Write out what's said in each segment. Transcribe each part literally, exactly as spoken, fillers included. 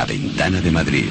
La Ventana de Madrid.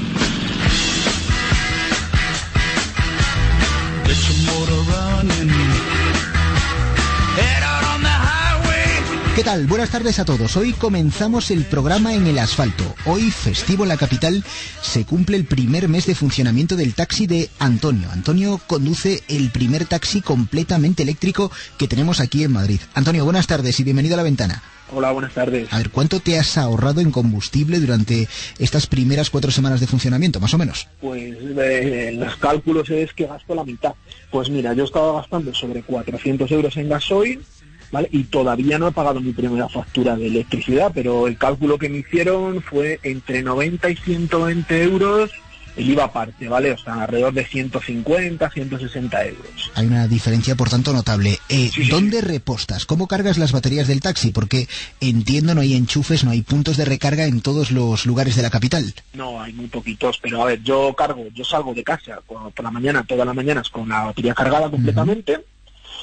¿Qué tal? Buenas tardes a todos. Hoy comenzamos el programa en el asfalto. Hoy, festivo en la capital, se cumple el primer mes de funcionamiento del taxi de Antonio. Antonio conduce el primer taxi completamente eléctrico que tenemos aquí en Madrid. Antonio, buenas tardes y bienvenido a La Ventana. Hola, buenas tardes. A ver, ¿cuánto te has ahorrado en combustible durante estas primeras cuatro semanas de funcionamiento, más o menos? Pues eh, los cálculos es que gasto la mitad. Pues mira, yo estaba gastando sobre cuatrocientos euros en gasoil, ¿vale? Y todavía no he pagado mi primera factura de electricidad, pero el cálculo que me hicieron fue entre noventa y ciento veinte euros el I V A aparte, ¿vale? O sea, alrededor de ciento cincuenta, ciento sesenta euros. Hay una diferencia, por tanto, notable. Eh, sí, sí. ¿Dónde repostas? ¿Cómo cargas las baterías del taxi? Porque entiendo, no hay enchufes, no hay puntos de recarga en todos los lugares de la capital. No, hay muy poquitos, pero a ver, yo cargo, yo salgo de casa por, por la mañana, todas las mañanas con la batería cargada completamente. Uh-huh.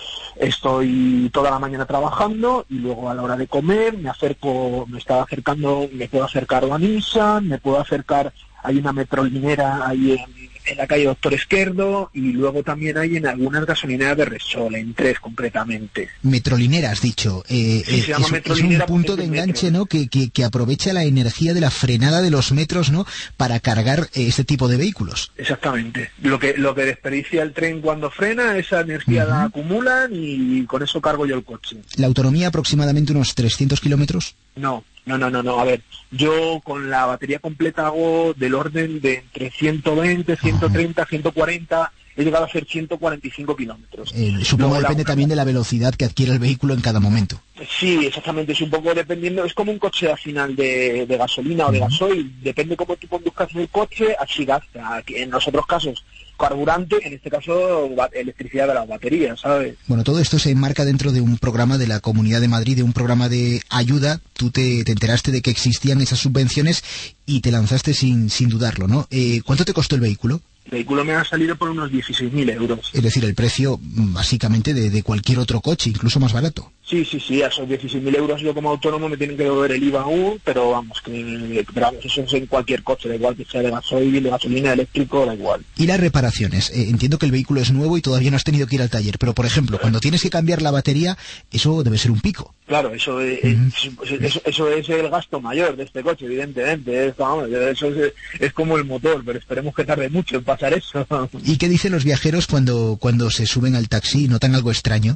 Estoy toda la mañana trabajando y luego a la hora de comer me acerco, me estaba acercando, me puedo acercar a Nissan, me puedo acercar, hay una metrolinera ahí en, en la calle Doctor Esquerdo y luego también hay en algunas gasolineras de Repsol, en tres concretamente. Metrolinera, has dicho. Eh, sí, eh, se llama es, metrolinera es un punto de enganche, ¿no? Que, que, que aprovecha la energía de la frenada de los metros, ¿no? Para cargar eh, este tipo de vehículos. Exactamente. Lo que lo que desperdicia el tren cuando frena, esa energía uh-huh. la acumulan y con eso cargo yo el coche. ¿La autonomía aproximadamente unos trescientos kilómetros? No, no, no, no, no. A ver, yo con la batería completa hago del orden de entre ciento veinte, ciento treinta, uh-huh. ciento cuarenta... He llegado a hacer ciento cuarenta y cinco kilómetros. Eh, supongo que depende la... también de la velocidad que adquiere el vehículo en cada momento. Sí, exactamente, es un poco dependiendo, es como un coche al final de, de gasolina uh-huh. o de gasoil, depende cómo tú conduzcas el coche, así gasta. En los otros casos, carburante, en este caso electricidad de las baterías, ¿sabes? Bueno, todo esto se enmarca dentro de un programa de la Comunidad de Madrid, de un programa de ayuda. Tú te, te enteraste de que existían esas subvenciones y te lanzaste sin, sin dudarlo, ¿no? Eh, ¿Cuánto te costó el vehículo? El vehículo me ha salido por unos dieciséis mil euros. Es decir, el precio básicamente de, de cualquier otro coche, incluso más barato. Sí, sí, sí, a esos dieciséis mil euros yo como autónomo me tienen que devolver el I V A aún, pero vamos, que pero vamos, eso es en cualquier coche, da igual que sea de gasoil, de gasolina, eléctrico, da igual. Y las reparaciones, eh, entiendo que el vehículo es nuevo y todavía no has tenido que ir al taller, pero por ejemplo, cuando tienes que cambiar la batería, eso debe ser un pico. Claro, eso es, uh-huh. es, eso, eso es el gasto mayor de este coche, evidentemente, es, vamos, eso es, es como el motor, pero esperemos que tarde mucho en pasar eso. ¿Y qué dicen los viajeros cuando, cuando se suben al taxi y notan algo extraño?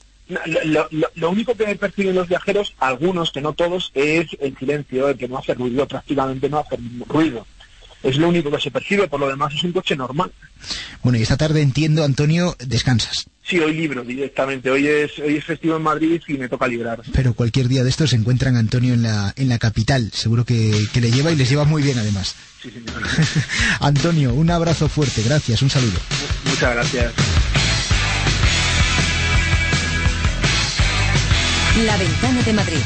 Lo, lo, lo único que perciben los viajeros, algunos, que no todos, es el silencio, el que no hace ruido, prácticamente no hace ruido. Es lo único que se percibe, por lo demás es un coche normal. Bueno, y esta tarde, entiendo, Antonio, descansas. Sí, hoy libro directamente, hoy es hoy es festivo en Madrid y me toca librar. Pero cualquier día de estos se encuentran a Antonio en la, en la capital, seguro que, que le lleva y les lleva muy bien además. Sí, señor. Antonio, un abrazo fuerte, gracias, un saludo. Muchas gracias. La Ventana de Madrid.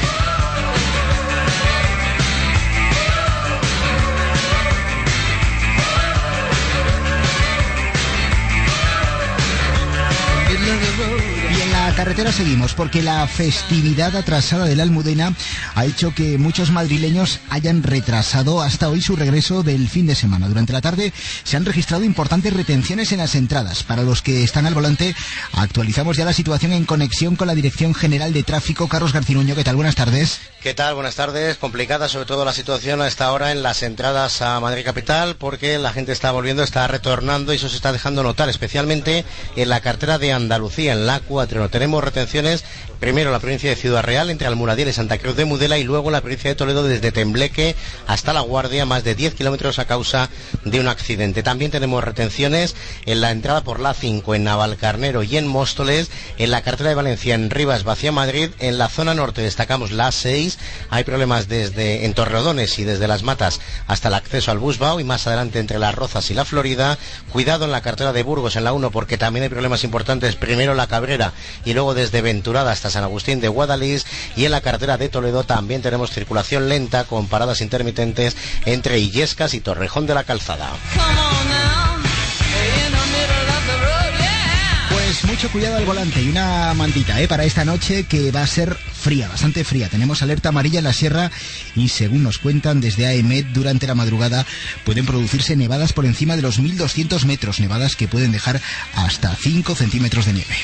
Y en la carretera seguimos, porque la festividad atrasada de la Almudena ha hecho que muchos madrileños hayan retrasado hasta hoy su regreso del fin de semana. Durante la tarde se han registrado importantes retenciones en las entradas. Para los que están al volante, actualizamos ya la situación en conexión con la Dirección General de Tráfico. Carlos Garcinuño, ¿qué tal? Buenas tardes. ¿Qué tal? Buenas tardes. Complicada sobre todo la situación a esta hora en las entradas a Madrid Capital, porque la gente está volviendo, está retornando y eso se está dejando notar, especialmente en la carretera de Andalucía, en la cuatro. No tenemos retenciones, primero en la provincia de Ciudad Real, entre Almuradía y Santa Cruz de Mudela, y luego en la provincia de Toledo, desde Tembleque hasta La Guardia, más de diez kilómetros a causa de un accidente. También tenemos retenciones en la entrada por la cinco, en Navalcarnero y en Móstoles, en la carretera de Valencia, en Rivas, hacia Madrid. En la zona norte destacamos la seis, hay problemas desde en Torrelodones y desde Las Matas hasta el acceso al Busbao, y más adelante entre Las Rozas y La Florida. Cuidado en la carretera de Burgos, en la uno, porque también hay problemas importantes, primero la Cabrera y luego desde Venturada hasta San Agustín de Guadalís, y en la carretera de Toledo también tenemos circulación lenta con paradas intermitentes entre Illescas y Torrejón de la Calzada. Pues mucho cuidado al volante y una mantita ¿eh? para esta noche que va a ser fría, bastante fría. Tenemos alerta amarilla en la sierra y según nos cuentan desde A E M E T, durante la madrugada pueden producirse nevadas por encima de los mil doscientos metros, nevadas que pueden dejar hasta cinco centímetros de nieve.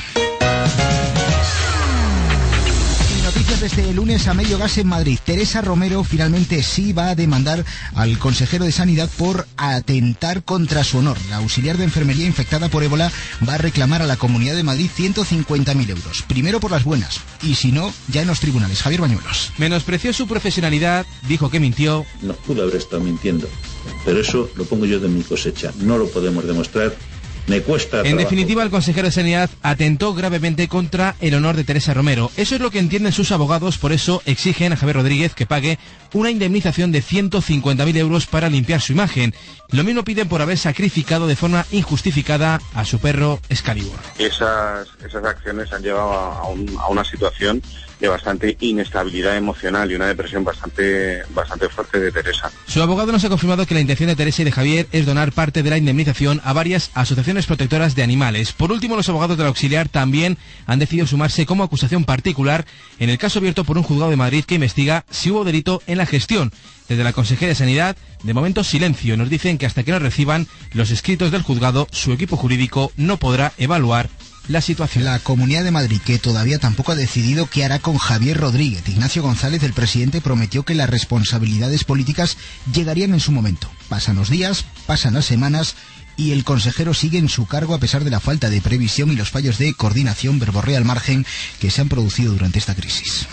Noticias desde el lunes a medio gas en Madrid. Teresa Romero finalmente sí va a demandar al consejero de Sanidad por atentar contra su honor. La auxiliar de enfermería infectada por ébola va a reclamar a la Comunidad de Madrid ciento cincuenta mil euros. Primero por las buenas y si no, ya en los tribunales. Javier Bañuelos. Menospreció su profesionalidad, dijo que mintió. Nos pudo haber estado mintiendo, pero eso lo pongo yo de mi cosecha. No lo podemos demostrar. Me cuesta En trabajo. definitiva, el consejero de Sanidad atentó gravemente contra el honor de Teresa Romero. Eso es lo que entienden sus abogados, por eso exigen a Javier Rodríguez que pague una indemnización de ciento cincuenta mil euros para limpiar su imagen. Lo mismo piden por haber sacrificado de forma injustificada a su perro Excalibur. Esas, esas acciones han llevado a, un, a una situación de bastante inestabilidad emocional y una depresión bastante, bastante fuerte de Teresa. Su abogado nos ha confirmado que la intención de Teresa y de Javier es donar parte de la indemnización a varias asociaciones protectoras de animales. Por último, los abogados del auxiliar también han decidido sumarse como acusación particular en el caso abierto por un juzgado de Madrid que investiga si hubo delito en la gestión. Desde la Consejería de Sanidad, de momento silencio. Nos dicen que hasta que no reciban los escritos del juzgado, su equipo jurídico no podrá evaluar la situación. La Comunidad de Madrid, que todavía tampoco ha decidido qué hará con Javier Rodríguez. Ignacio González, el presidente, prometió que las responsabilidades políticas llegarían en su momento. Pasan los días, pasan las semanas y el consejero sigue en su cargo a pesar de la falta de previsión y los fallos de coordinación, verborrea al margen, que se han producido durante esta crisis.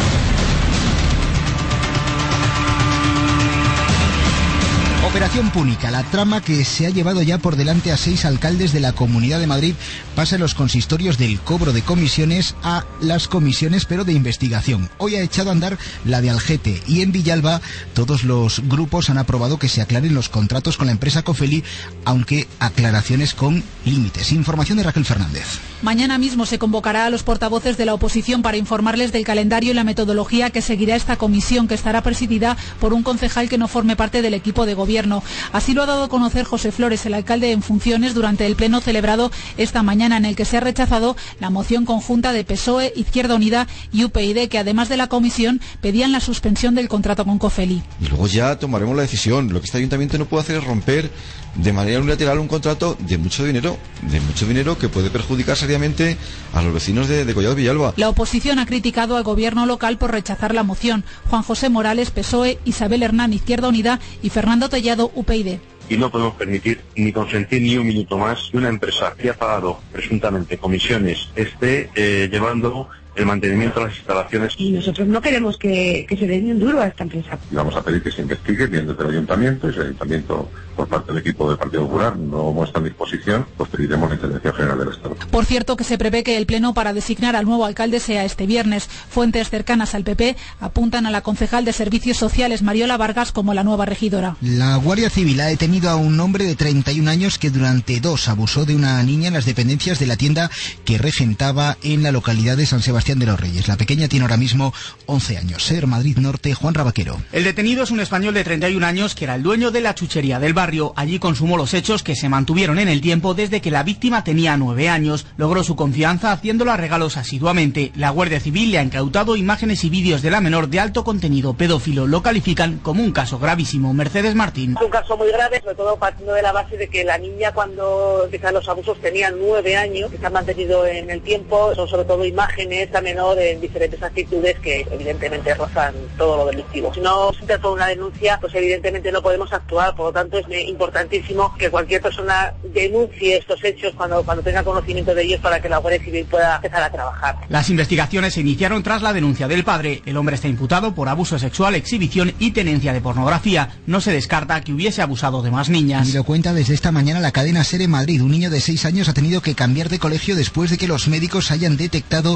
Operación Púnica, la trama que se ha llevado ya por delante a seis alcaldes de la Comunidad de Madrid, pasa en los consistorios del cobro de comisiones a las comisiones, pero de investigación. Hoy ha echado a andar la de Algete y en Villalba todos los grupos han aprobado que se aclaren los contratos con la empresa Cofeli, aunque aclaraciones con límites. Información de Raquel Fernández. Mañana mismo se convocará a los portavoces de la oposición para informarles del calendario y la metodología que seguirá esta comisión, que estará presidida por un concejal que no forme parte del equipo de gobierno. Así lo ha dado a conocer José Flores, el alcalde en funciones, durante el pleno celebrado esta mañana, en el que se ha rechazado la moción conjunta de P S O E, Izquierda Unida y U P y D, que además de la comisión pedían la suspensión del contrato con Cofeli. Y luego ya tomaremos la decisión. Lo que este ayuntamiento no puede hacer es romper de manera unilateral un contrato de mucho dinero, de mucho dinero que puede perjudicar seriamente a los vecinos de, de Collado Villalba. La oposición ha criticado al gobierno local por rechazar la moción. Juan José Morales, P S O E, Isabel Hernán, Izquierda Unida y Fernando Tellado, U P y D. Y no podemos permitir ni consentir ni un minuto más que una empresa que ha pagado presuntamente comisiones esté eh, llevando el mantenimiento de las instalaciones. Y nosotros no queremos que, que se dé ni un duro a esta empresa. Y vamos a pedir que se investigue bien desde el ayuntamiento, y si el ayuntamiento, por parte del equipo del Partido Popular, no muestra disposición, pues pediremos la Intendencia General del Estado. Por cierto, que se prevé que el pleno para designar al nuevo alcalde sea este viernes. Fuentes cercanas al P P apuntan a la concejal de Servicios Sociales, Mariola Vargas, como la nueva regidora. La Guardia Civil ha detenido a un hombre de treinta y un años que durante dos abusó de una niña en las dependencias de la tienda que regentaba en la localidad de San Sebastián de los Reyes. La pequeña tiene ahora mismo once años. Ser Madrid Norte, Juan Rabaquero. El detenido es un español de treinta y un años que era el dueño de la chuchería del barrio. Allí consumó los hechos que se mantuvieron en el tiempo desde que la víctima tenía nueve años. Logró su confianza haciéndola regalos asiduamente. La Guardia Civil le ha incautado imágenes y vídeos de la menor de alto contenido pedófilo. Lo califican como un caso gravísimo. Mercedes Martín. Es un caso muy grave, sobre todo partiendo de la base de que la niña, cuando empezaron los abusos, tenía nueve años, que se han mantenido en el tiempo. Son sobre todo imágenes a menor en diferentes actitudes que evidentemente rozan todo lo delictivo. Si no se trata de una denuncia, pues evidentemente no podemos actuar. Por lo tanto, es importantísimo que cualquier persona denuncie estos hechos cuando, cuando tenga conocimiento de ellos, para que la Guardia Civil pueda empezar a trabajar. Las investigaciones se iniciaron tras la denuncia del padre. El hombre está imputado por abuso sexual, exhibición y tenencia de pornografía. No se descarta que hubiese abusado de más niñas. Y lo cuenta desde esta mañana la cadena SER en Madrid. Un niño de seis años ha tenido que cambiar de colegio después de que los médicos hayan detectado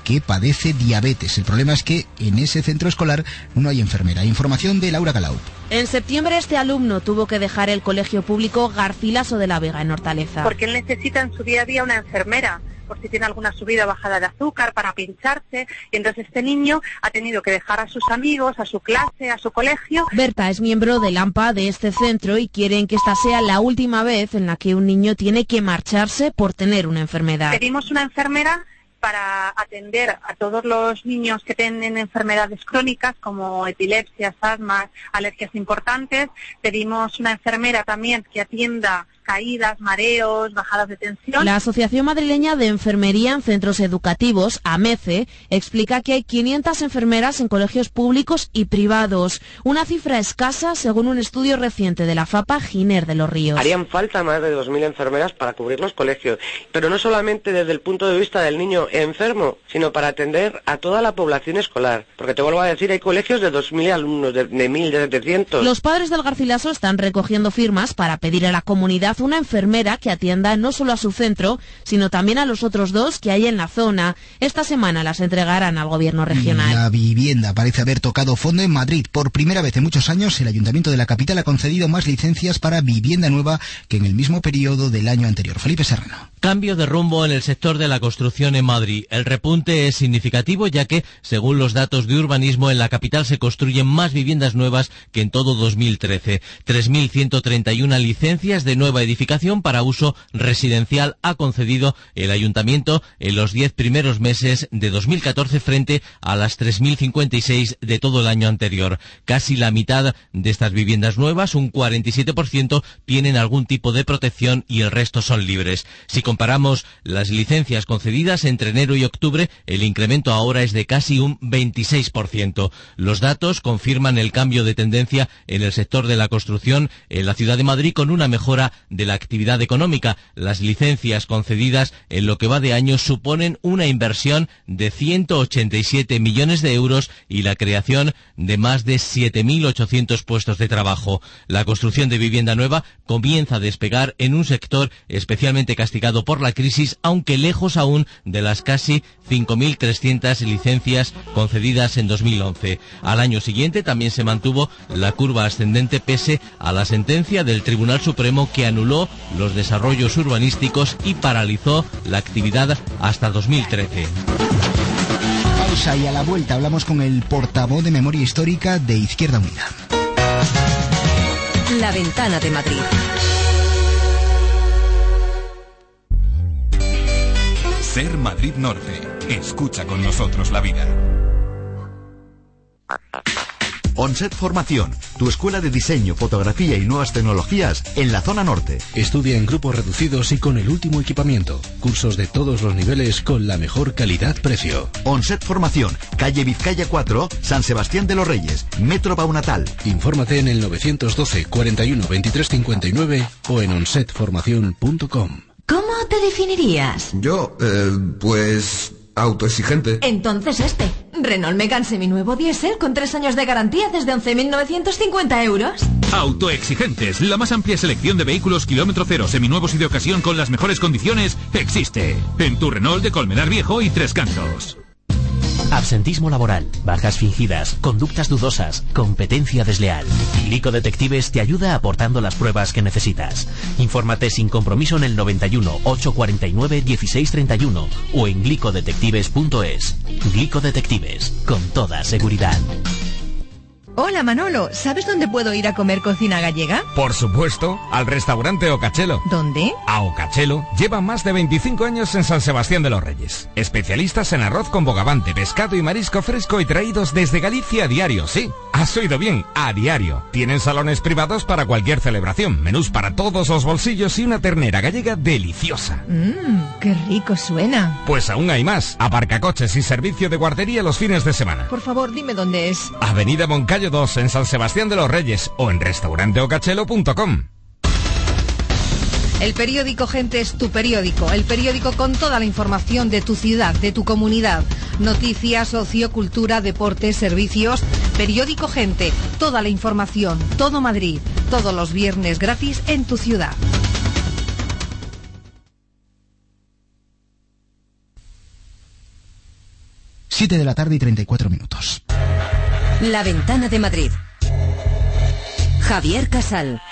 que padece diabetes. El problema es que en ese centro escolar no hay enfermera. Información de Laura Calau. En septiembre este alumno tuvo que dejar el colegio público Garcilaso de la Vega en Hortaleza. Porque él necesita en su día a día una enfermera, por si tiene alguna subida o bajada de azúcar, para pincharse, y entonces este niño ha tenido que dejar a sus amigos, a su clase, a su colegio. Berta es miembro del A M P A de este centro y quieren que esta sea la última vez en la que un niño tiene que marcharse por tener una enfermedad. Pedimos una enfermera para atender a todos los niños que tienen enfermedades crónicas como epilepsias, asmas, alergias importantes. Pedimos una enfermera también que atienda caídas, mareos, bajadas de tensión. La Asociación Madrileña de Enfermería en Centros Educativos, AMECE, explica que hay quinientas enfermeras en colegios públicos y privados, una cifra escasa según un estudio reciente de la FAPA Giner de los Ríos. Harían falta más de dos mil enfermeras para cubrir los colegios, pero no solamente desde el punto de vista del niño enfermo, sino para atender a toda la población escolar, porque te vuelvo a decir, hay colegios de dos mil alumnos, de, de mil, de setecientos. Los padres del Garcilaso están recogiendo firmas para pedir a la comunidad una enfermera que atienda no solo a su centro, sino también a los otros dos que hay en la zona. Esta semana las entregarán al gobierno regional. La vivienda parece haber tocado fondo en Madrid. Por primera vez en muchos años, el Ayuntamiento de la capital ha concedido más licencias para vivienda nueva que en el mismo periodo del año anterior. Felipe Serrano. Cambio de rumbo en el sector de la construcción en Madrid. El repunte es significativo ya que, según los datos de urbanismo, en la capital se construyen más viviendas nuevas que en todo dos mil trece. tres mil ciento treinta y una licencias de nueva edificación para uso residencial ha concedido el Ayuntamiento en los diez primeros meses de dos mil catorce frente a las tres mil cincuenta y seis de todo el año anterior. Casi la mitad de estas viviendas nuevas, un cuarenta y siete por ciento, tienen algún tipo de protección y el resto son libres. Si comparamos las licencias concedidas entre enero y octubre, el incremento ahora es de casi un veintiséis por ciento. Los datos confirman el cambio de tendencia en el sector de la construcción en la ciudad de Madrid con una mejora de la actividad económica. Las licencias concedidas en lo que va de año suponen una inversión de ciento ochenta y siete millones de euros y la creación de más de siete mil ochocientos puestos de trabajo. La construcción de vivienda nueva comienza a despegar en un sector especialmente castigado por la crisis, aunque lejos aún de las casi cinco mil trescientas licencias concedidas en dos mil once. Al año siguiente también se mantuvo la curva ascendente pese a la sentencia del Tribunal Supremo que anuló los desarrollos urbanísticos y paralizó la actividad hasta dos mil trece. Pausa y a la vuelta hablamos con el portavoz de Memoria Histórica de Izquierda Unida. La Ventana de Madrid. Ser Madrid Norte. Escucha con nosotros la vida. OnSet Formación, tu escuela de diseño, fotografía y nuevas tecnologías en la zona norte. Estudia en grupos reducidos y con el último equipamiento. Cursos de todos los niveles con la mejor calidad-precio. OnSet Formación, calle Vizcaya cuatro, San Sebastián de los Reyes, Metro Baunatal. Infórmate en el novecientos doce, cuarenta y uno, veintitrés cincuenta y nueve o en onset formación punto com. ¿Cómo te definirías? Yo, eh, pues... autoexigente. Entonces este, Renault Megane seminuevo diésel con tres años de garantía desde once mil novecientos cincuenta euros. Autoexigentes, la más amplia selección de vehículos kilómetro cero, seminuevos y de ocasión con las mejores condiciones, existe. En tu Renault de Colmenar Viejo y Tres Cantos. Absentismo laboral, bajas fingidas, conductas dudosas, competencia desleal. Glico Detectives te ayuda aportando las pruebas que necesitas. Infórmate sin compromiso en el noventa y uno, ochocientos cuarenta y nueve, dieciséis treinta y uno o en glico detectives punto es. Glico Detectives, con toda seguridad. Hola Manolo, ¿sabes dónde puedo ir a comer cocina gallega? Por supuesto, al restaurante Ocachelo. ¿Dónde? A Ocachelo lleva más de veinticinco años en San Sebastián de los Reyes. Especialistas en arroz con bogavante, pescado y marisco fresco y traídos desde Galicia a diario, sí. Has oído bien, a diario. Tienen salones privados para cualquier celebración, menús para todos los bolsillos y una ternera gallega deliciosa. Mmm, qué rico suena. Pues aún hay más. Aparcacoches y servicio de guardería los fines de semana. Por favor, dime dónde es. Avenida Moncayo dos en San Sebastián de los Reyes o en restaurante ocachelo punto com. El periódico Gente es tu periódico, el periódico con toda la información de tu ciudad, de tu comunidad. Noticias, ocio, cultura, deportes, servicios. Periódico Gente, toda la información, todo Madrid, todos los viernes gratis en tu ciudad. siete de la tarde y treinta y cuatro minutos. La Ventana de Madrid. Javier Casal.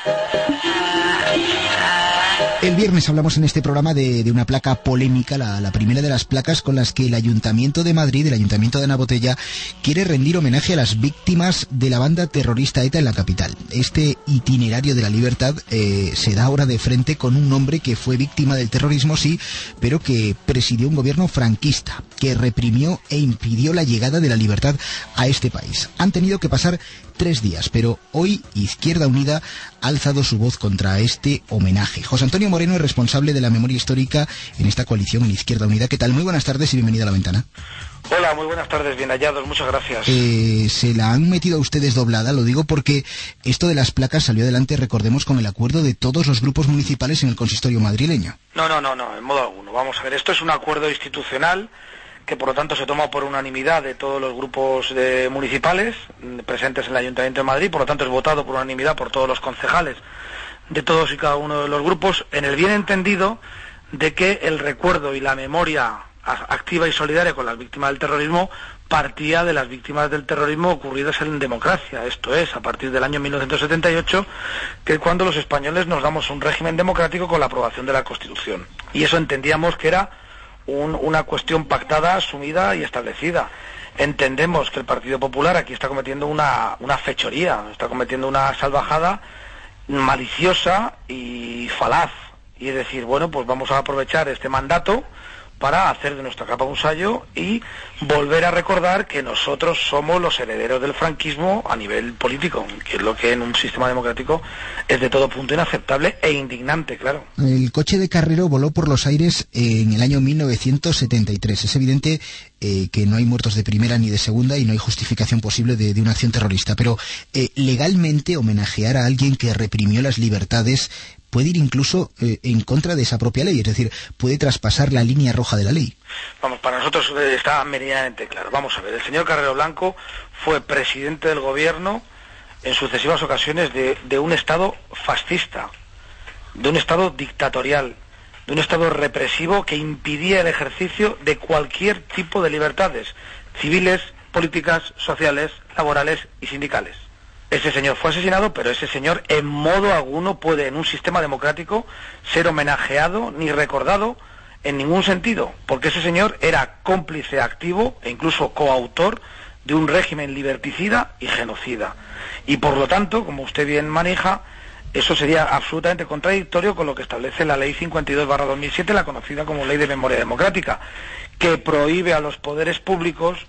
El viernes hablamos en este programa de, de una placa polémica, la, la primera de las placas con las que el Ayuntamiento de Madrid, el Ayuntamiento de Ana Botella, quiere rendir homenaje a las víctimas de la banda terrorista ETA en la capital. Este itinerario de la libertad eh, se da ahora de frente con un hombre que fue víctima del terrorismo, sí, pero que presidió un gobierno franquista, que reprimió e impidió la llegada de la libertad a este país. Han tenido que pasar tres días, pero hoy Izquierda Unida ha alzado su voz contra este homenaje. José Antonio Moreno es responsable de la memoria histórica en esta coalición en Izquierda Unida. ¿Qué tal? Muy buenas tardes y bienvenida a La Ventana. Hola, muy buenas tardes, bien hallados, muchas gracias. Eh, se la han metido a ustedes doblada, lo digo porque esto de las placas salió adelante, recordemos, con el acuerdo de todos los grupos municipales en el consistorio madrileño. No, no, no, no, en modo alguno. Vamos a ver, esto es un acuerdo institucional que por lo tanto se toma por unanimidad de todos los grupos de municipales presentes en el Ayuntamiento de Madrid, por lo tanto es votado por unanimidad por todos los concejales de todos y cada uno de los grupos, en el bien entendido de que el recuerdo y la memoria activa y solidaria con las víctimas del terrorismo partía de las víctimas del terrorismo ocurridas en democracia, esto es, a partir del año mil novecientos setenta y ocho, que es cuando los españoles nos damos un régimen democrático con la aprobación de la Constitución. Y eso entendíamos que era un, una cuestión pactada, asumida y establecida. Entendemos que el Partido Popular aquí está cometiendo una, una fechoría, está cometiendo una salvajada maliciosa y falaz. Y es decir, bueno, pues vamos a aprovechar este mandato para hacer de nuestra capa un sayo y volver a recordar que nosotros somos los herederos del franquismo a nivel político, que es lo que en un sistema democrático es de todo punto inaceptable e indignante, claro. El coche de Carrero voló por los aires en el año mil novecientos setenta y tres. Es evidente eh, que no hay muertos de primera ni de segunda y no hay justificación posible de, de una acción terrorista, pero eh, legalmente homenajear a alguien que reprimió las libertades puede ir incluso eh, en contra de esa propia ley, es decir, puede traspasar la línea roja de la ley. Vamos, para nosotros está meridianamente claro. Vamos a ver, el señor Carrero Blanco fue presidente del gobierno en sucesivas ocasiones de, de un Estado fascista, de un Estado dictatorial, de un Estado represivo que impidía el ejercicio de cualquier tipo de libertades civiles, políticas, sociales, laborales y sindicales. Ese señor fue asesinado, pero ese señor en modo alguno puede en un sistema democrático ser homenajeado ni recordado en ningún sentido, porque ese señor era cómplice activo e incluso coautor de un régimen liberticida y genocida. Y por lo tanto, como usted bien maneja, eso sería absolutamente contradictorio con lo que establece la Ley cincuenta y dos barra dos mil siete, la conocida como Ley de Memoria Democrática, que prohíbe a los poderes públicos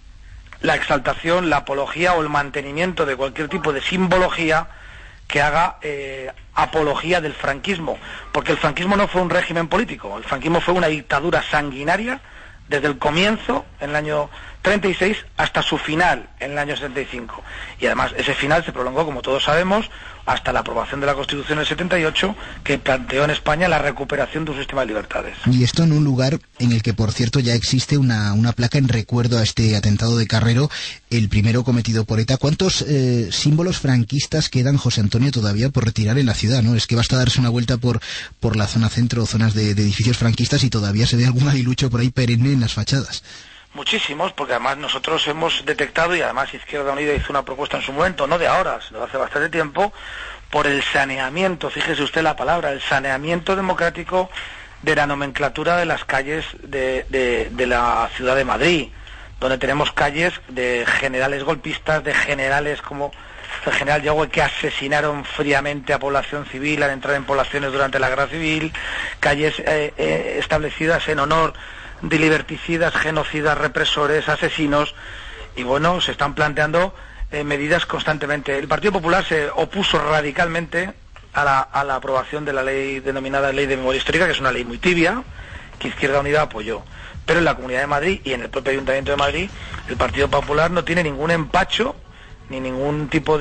la exaltación, la apología o el mantenimiento de cualquier tipo de simbología que haga eh, apología del franquismo, porque el franquismo no fue un régimen político, el franquismo fue una dictadura sanguinaria desde el comienzo, en el año treinta y seis, hasta su final, en el año setenta y cinco. Y además ese final se prolongó, como todos sabemos, hasta la aprobación de la Constitución del setenta y ocho, que planteó en España la recuperación de un sistema de libertades. Y esto en un lugar en el que, por cierto, ya existe una, una placa en recuerdo a este atentado de Carrero, el primero cometido por ETA. ¿Cuántos eh, símbolos franquistas quedan, José Antonio, todavía por retirar en la ciudad, ¿no? Es que basta darse una vuelta por, por la zona centro, zonas de, de edificios franquistas, y todavía se ve algún aguilucho por ahí perenne en las fachadas. Muchísimos, porque además nosotros hemos detectado, y además Izquierda Unida hizo una propuesta en su momento, no de ahora, sino de hace bastante tiempo, por el saneamiento, fíjese usted la palabra, el saneamiento democrático de la nomenclatura de las calles de, de, de la ciudad de Madrid, donde tenemos calles de generales golpistas, de generales como el general Yagüe, que asesinaron fríamente a población civil al entrar en poblaciones durante la guerra civil, calles eh, eh, establecidas en honor de liberticidas, genocidas, represores, asesinos, y bueno, se están planteando eh, medidas constantemente. El Partido Popular se opuso radicalmente a la, a la aprobación de la ley denominada Ley de Memoria Histórica, que es una ley muy tibia, que Izquierda Unida apoyó. Pero en la Comunidad de Madrid y en el propio Ayuntamiento de Madrid, el Partido Popular no tiene ningún empacho ni ningún tipo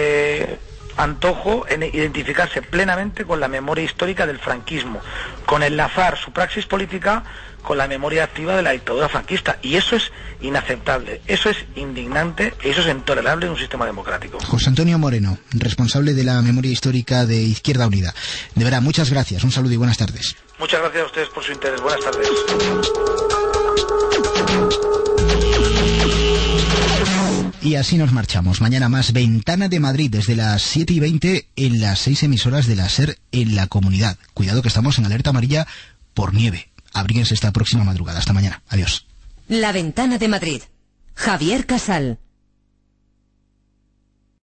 de antojo en identificarse plenamente con la memoria histórica del franquismo, con enlazar su praxis política con la memoria activa de la dictadura franquista, y eso es inaceptable, eso es indignante, eso es intolerable en un sistema democrático. José Antonio Moreno, responsable de la memoria histórica de Izquierda Unida. De verdad, muchas gracias, un saludo y buenas tardes. Muchas gracias a ustedes por su interés, buenas tardes. Y así nos marchamos. Mañana más Ventana de Madrid desde las siete y veinte en las seis emisoras de la SER en la comunidad. Cuidado que estamos en alerta amarilla por nieve. Abríguense esta próxima madrugada. Hasta mañana. Adiós. La Ventana de Madrid. Javier Casal.